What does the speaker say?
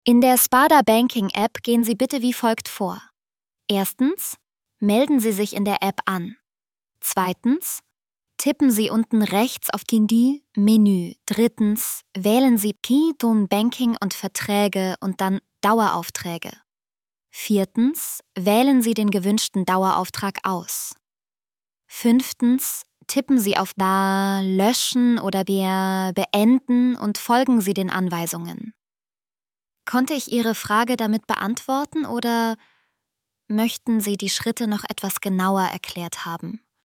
In der Sparda Banking App gehen Sie bitte wie folgt vor. Erstens, melden Sie sich in der App an. Zweitens, tippen Sie unten rechts auf Kindi Menü. Drittens, wählen Sie Kidun Banking und Verträge und dann Daueraufträge. Viertens, wählen Sie den gewünschten Dauerauftrag aus. Fünftens, tippen Sie auf Da löschen oder beenden und folgen Sie den Anweisungen. Konnte ich Ihre Frage damit beantworten oder möchten Sie die Schritte noch etwas genauer erklärt haben?